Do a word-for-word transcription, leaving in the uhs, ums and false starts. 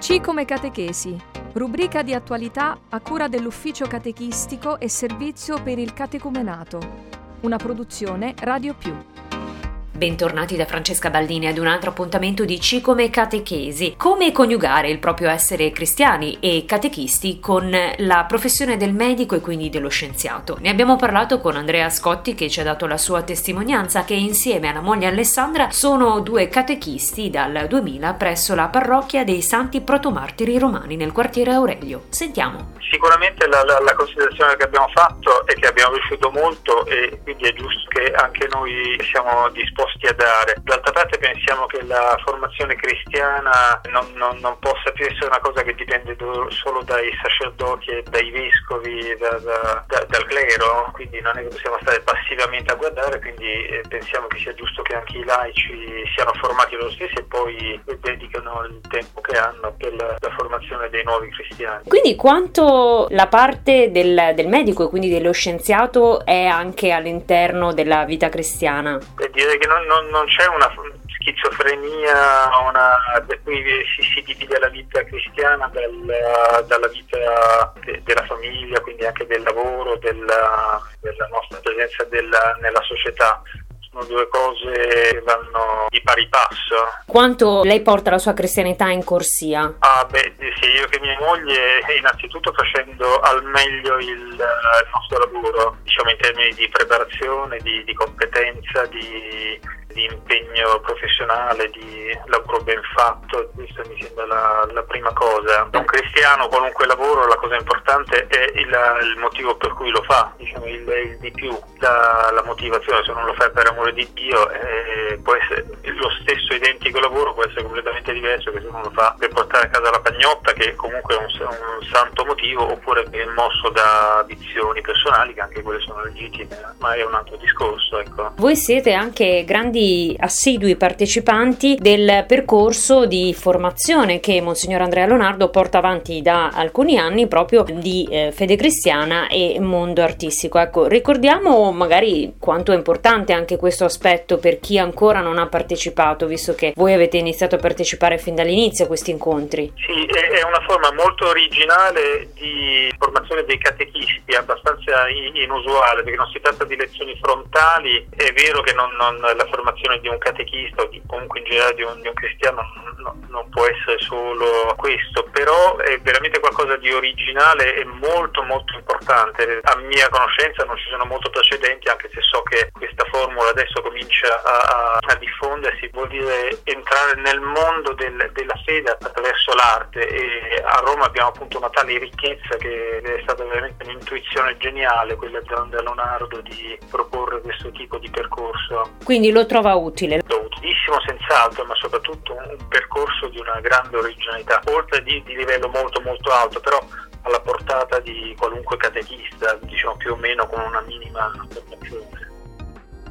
C come catechesi, rubrica di attualità a cura dell'Ufficio Catechistico e Servizio per il Catecumenato, una produzione Radio Più. Bentornati da Francesca Baldini ad un altro appuntamento di C come catechesi. Come coniugare il proprio essere cristiani e catechisti con la professione del medico e quindi dello scienziato? Ne abbiamo parlato con Andrea Scotti, che ci ha dato la sua testimonianza, che insieme alla moglie Alessandra sono due catechisti dal duemila presso la parrocchia dei Santi Protomartiri Romani nel quartiere Aurelio. Sentiamo. Sicuramente la, la, la considerazione che abbiamo fatto è che abbiamo riuscito molto e quindi è giusto che anche noi siamo disposti a dare. D'altra parte pensiamo che la formazione cristiana non, non, non possa più essere una cosa che dipende do, solo dai sacerdoti e dai vescovi, da, da, da, dal clero, quindi non è che possiamo stare passivamente a guardare, quindi eh, pensiamo che sia giusto che anche i laici siano formati loro stessi e poi dedicano il tempo che hanno per la, la formazione dei nuovi cristiani. Quindi quanto la parte del, del medico e quindi dello scienziato è anche all'interno della vita cristiana? Per dire che non, non, non c'è una schizofrenia una, per cui si, si divide la vita cristiana dal, dalla vita de, della famiglia, quindi anche del lavoro, della, della nostra presenza della, nella società. Sono due cose che vanno di pari passo. Quanto lei porta la sua cristianità in corsia? Ah beh, sì, io che mia moglie, innanzitutto facendo al meglio il, il nostro lavoro, diciamo in termini di preparazione, di, di competenza, di, di impegno professionale, di lavoro ben fatto. Questa mi sembra la, la prima cosa. Un cristiano, qualunque lavoro, la cosa importante è il, il motivo per cui lo fa, diciamo il, il di più, la, la motivazione. Se non lo fai per amore di Dio, eh, può essere lo stesso identico lavoro, può essere completamente diverso che se uno lo fa per portare a casa la pagnotta, che comunque è un, un santo motivo, oppure è mosso da ambizioni personali, che anche quelle sono legittime, ma è un altro discorso, ecco. Voi siete anche grandi assidui partecipanti del percorso di formazione che Monsignor Andrea Lonardo porta avanti da alcuni anni, proprio di eh, fede cristiana e mondo artistico. Ecco, ricordiamo magari quanto è importante anche questo aspetto per chi ancora non ha partecipato, visto che voi avete iniziato a partecipare fin dall'inizio a questi incontri. Sì, è una forma molto originale di formazione dei catechisti, abbastanza inusuale, perché non si tratta di lezioni frontali. È vero che non, non, la formazione di un catechista o di, comunque in generale di un, di un cristiano non, non può essere solo questo, però è veramente qualcosa di originale e molto molto importante. A mia conoscenza non ci sono molti precedenti, anche se so che questa formula adesso comincia a, a, a diffondersi. Vuol dire entrare nel mondo del, della fede attraverso l'arte, e a Roma abbiamo appunto una tale ricchezza che è stata veramente un'intuizione geniale quella di Andrea Lonardo di proporre questo tipo di percorso. Quindi lo trova utile? Lo utilissimo senz'altro, ma soprattutto un, un percorso di una grande originalità, oltre di, di livello molto molto alto, però alla portata di qualunque catechista, diciamo più o meno con una minima formazione.